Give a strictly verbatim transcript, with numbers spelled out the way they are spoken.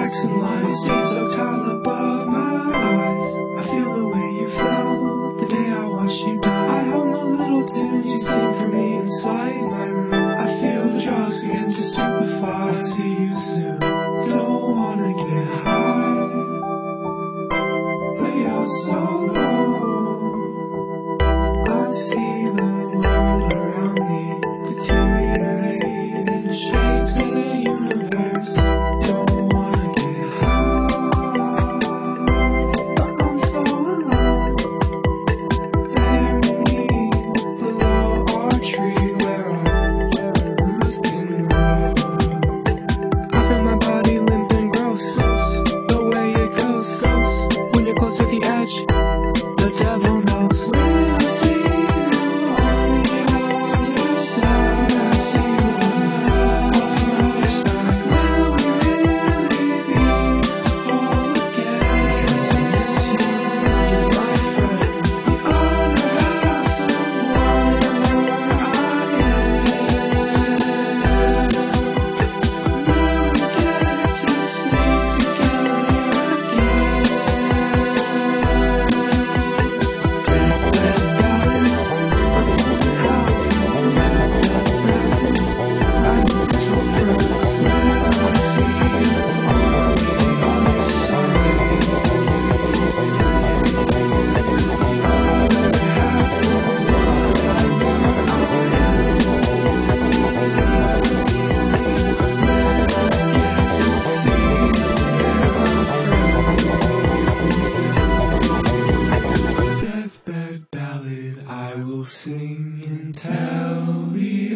cracks in lies. Stay so towers above my eyes. I feel the way you felt the day I watched you die. I hum those little tunes you sing for me inside my room. I feel the drugs begin to stupefy. I'll see you soon. Don't wanna get high, but you're so low. I see the world around me deteriorate in shades of the universe. Don't wanna get high, but I'm so alone. Bury me below our tree where our roots can grow. I feel my body limp and gross, the way it goes. When you're close to the edge, the devil knows. When I see you on the other side, I see you on the other side. Will we really be whole again? 'Cause I miss you, you're my friend. The other half of whatever I am. Will we get to sleep together again? Deathbed ballad, I'm so froze. I see you on the other side. Other half of Deathbed ballad I will sing until the